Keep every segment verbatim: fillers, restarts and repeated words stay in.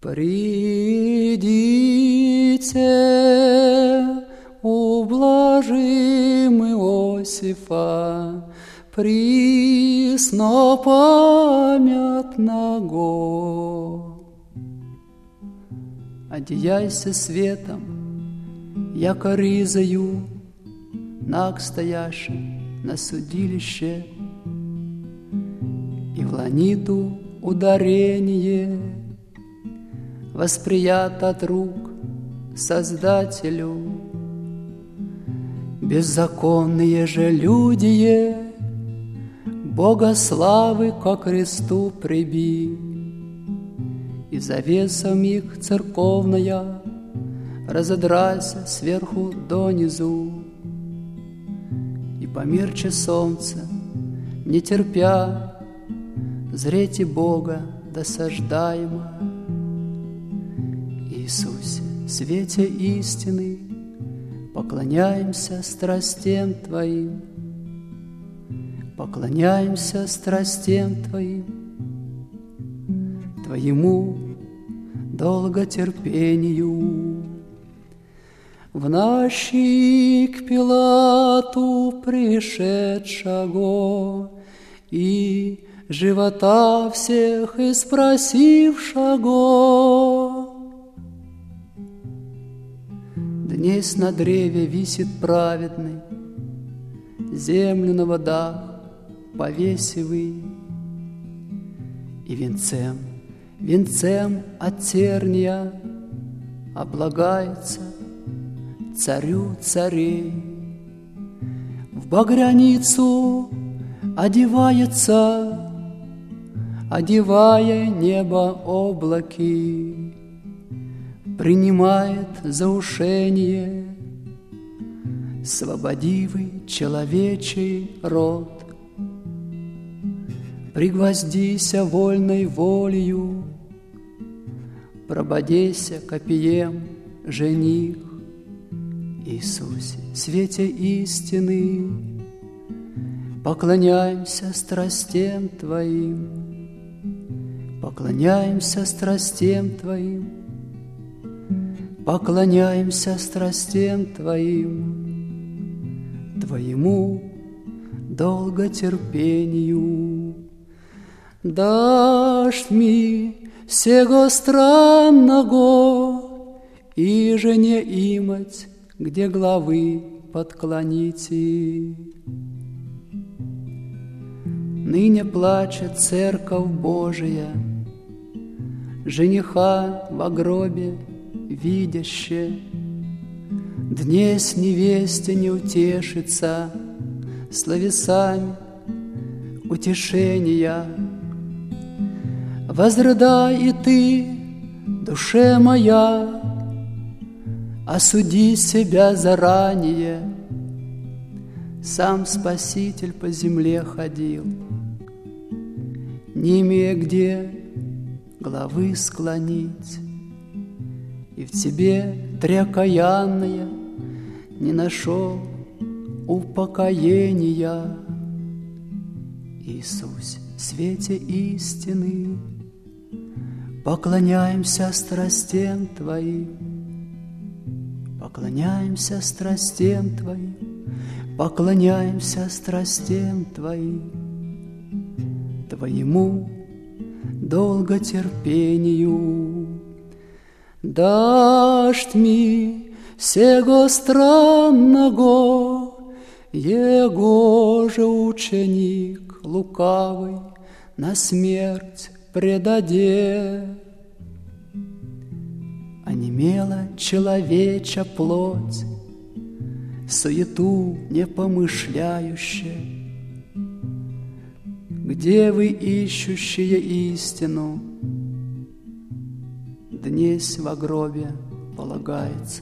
Придите, ублажим Иосифа, преснопамятного. Одеяйся светом, яко ризою, наг стояши на судилище, и в ланиту ударение восприято от рук Создателю. Беззаконные же люди Бога славы ко кресту приби, и завесом их церковная разодрася сверху донизу, и померче солнце, не терпя, зрете Бога досаждаемо. Иисусе, свете истины, поклоняемся страстям Твоим, поклоняемся страстям Твоим, Твоему долготерпению. В ночи к Пилату пришедшего и живота всех испросившего, днесь на древе висит праведный, землю на водах повесивый, и венцем, венцем от терния облагается царю царей. В багряницу одевается, одевая небо облаки, принимает заушение свободивый человечий род. Пригвоздися вольной волею, прободейся копьем жених. Иисусе, свете истины, поклоняемся страстям Твоим, поклоняемся страстям Твоим, поклоняемся страстям Твоим, Твоему долготерпению. Дашь ми сего странного, и же не имать, где главы подклоните. Ныне плачет Церковь Божия, жениха во гробе видяще. Днесь невесте не утешится словесами утешения. Возрыдай и ты, душе моя, осуди себя заранее. Сам Спаситель по земле ходил, не имея где головы склонить, и в тебе трекаянная не нашел упокоения. Иисусе, свете истины, поклоняемся страстям Твоим, поклоняемся страстям Твоим, поклоняемся страстям Твоим, Твоему долготерпению. Дашь ми сего странного, Его же ученик лукавый на смерть предаде. Онемела человеча плоть, суету не помышляющая. Где вы ищущие истину? Днесь во гробе полагается.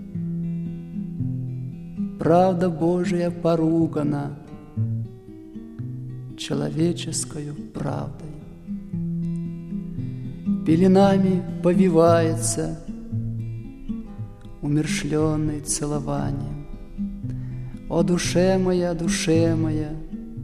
Правда Божия поругана человеческою правдой. Пеленами повивается умерщвленный целованием. О, душе моя, душе моя,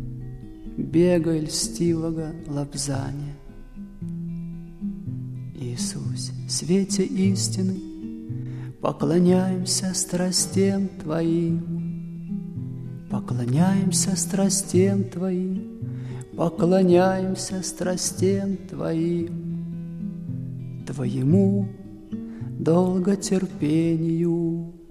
бегай льстивого лобзания. Иисусе, свете истины, поклоняемся страстям Твоим, поклоняемся страстям Твоим, поклоняемся страстям Твоим, Твоему долготерпению.